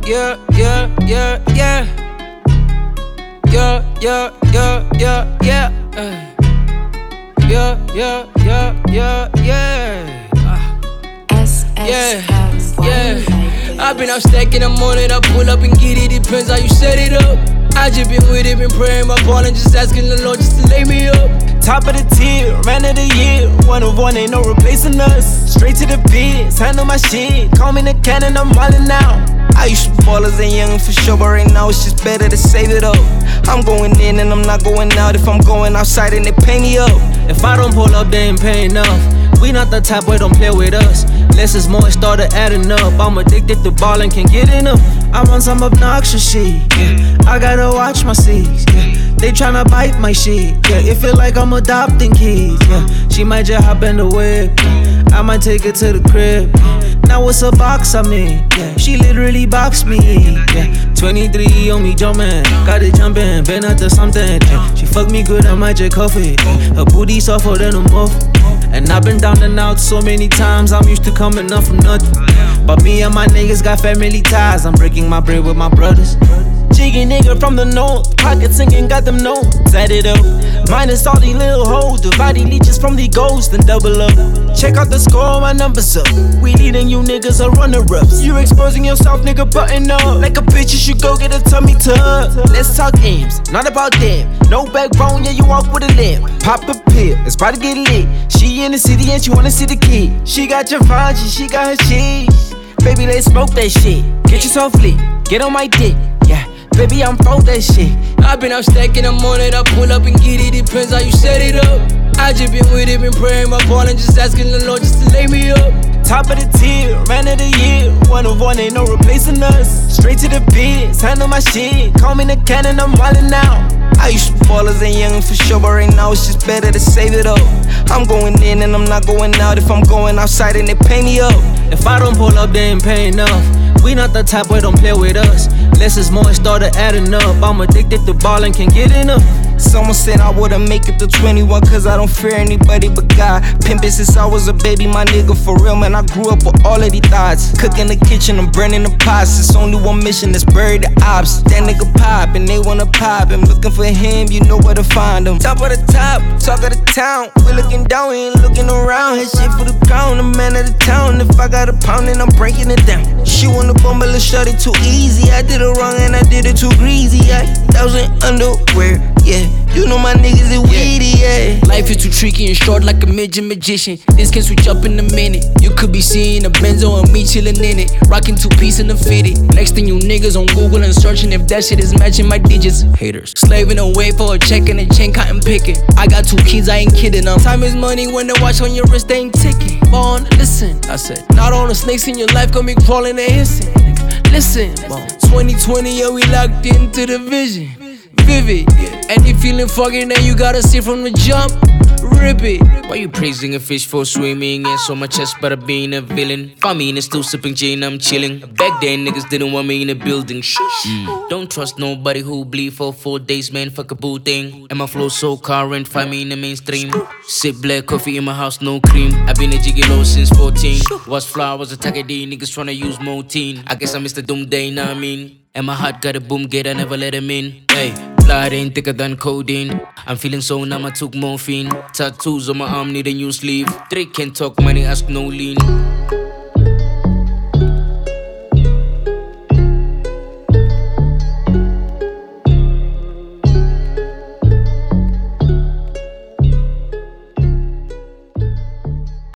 yeah, yeah, yeah, yeah. Yeah, yeah, yeah, yeah, yeah. Yeah, yeah, yeah, yeah, yeah. Yeah, yeah. I've been out stacking the morning, I pull up and get it, depends how you set it up. I just been with it, been praying my ball and just asking the Lord just to lay me up. Top of the tier, man of the year, one of one, ain't no replacing us. Straight to the biz, handle my shit, call me the cannon, I'm wildin' out. I used to ball as a young for sure, but right now it's just better to save it up. I'm going in and I'm not going out. If I'm going outside and they pay me up. If I don't pull up, they ain't pay enough. We not the type where don't play with us. Less is more, it started adding up. I'm addicted to ballin', can't get enough. I'm on some obnoxious shit, yeah. I gotta watch my C's, yeah. They tryna bite my shit, yeah. It feel like I'm adopting kids, yeah. She might just hop in the whip, yeah. I might take her to the crib, yeah. Now it's a box I'm in, yeah. She literally boxed me in, yeah. 23 on me jumping, got it jumping, been up to something, yeah. She fucked me good, I might just cuff it, yeah. Her booty softer than a muff. And I've been down and out so many times, I'm used to coming up from nothing. But me and my niggas got family ties, I'm breaking my bread with my brothers. Jiggy nigga from the north, pocket singing, got them notes, add it up. Minus all these little hoes, divide these leeches from the ghosts and double up. Check out the score, my numbers up. We leading you niggas are runner-ups. You exposing yourself, nigga, button up. Like a bitch, you should go get a tummy tuck. Let's talk aims, not about them. No backbone, yeah, you walk with a limp. Pop a pill, it's about to get lit. She in the city and she wanna see the kid. She got your Givenchy, she got her cheese. Baby, let's smoke that shit. Get yourself lit, get on my dick, yeah. Baby, I'm for that shit. I've been out stacking the morning, I pull up and get it, depends how you set it up. I just been with it, been praying my ball and just asking the Lord just to lay me up. Top of the tier, man of the year, one of one, ain't no replacing us. Straight to the biz, handle my shit, call me the cannon, I'm wildin' out. I used to ball as a young for sure, but right now it's just better to save it up. I'm going in and I'm not going out. If I'm going outside and they pay me up. If I don't pull up, they ain't pay enough. We not the type where don't play with us. Less is more, it started adding up. I'm addicted to ballin', can't get enough. Someone said I wouldn't make it to 21 cause I don't fear anybody but God. Pimpin' since I was a baby, my nigga, for real, man. I grew up with all of these thoughts. Cook in the kitchen, I'm burning the pots. It's only one mission, that's bury the ops. That nigga pop and they wanna pop. I'm looking for him, you know where to find him. Top of the top, talk of the town. We looking down, we ain't looking around. Had shit for the crown, the man of the town. If I got a pound, then I'm breaking it down. She wanna bumble a shorty too easy. I did it wrong and I did it too greasy. I 1,000 underwear, yeah. You know my niggas is weedy, yeah. Life is too tricky and short like a midget magician. This can switch up in a minute. You could be seeing a Benzo and me chillin' in it. Rocking 2-piece in the fitted. Next thing you niggas on Google and searching if that shit is matching my digits. Haters. Slaving away for a check and a chain cotton picking. I got 2 kids, I ain't kidding them. Time is money when the watch on your wrist they ain't ticking. Born, listen, I said, not all the snakes in your life gon' be crawling and hissing. Listen, 2020, yeah, we locked into the vision. Vivid, and you feeling foggy now you gotta see from the jump. Rip it. Why you praising a fish for swimming? And so my chest better being a villain. Find me in the still sipping gin, I'm chilling. Back then niggas didn't want me in the building. Don't trust nobody who bleed for 4 days, man, fuck a boo thing. And my flow so current, find me in the mainstream. Sip black coffee in my house, no cream. I been a gigolo since 14. Was flowers, a Takadi, niggas tryna use Moteen. I guess I missed the doomsday, know what I mean? And my heart got a boom gate, I never let him in. Hey, blood ain't thicker than codeine. I'm feeling so numb, I took morphine. Tattoos on my arm, need a new sleeve. Drake can't talk money, ask no lean.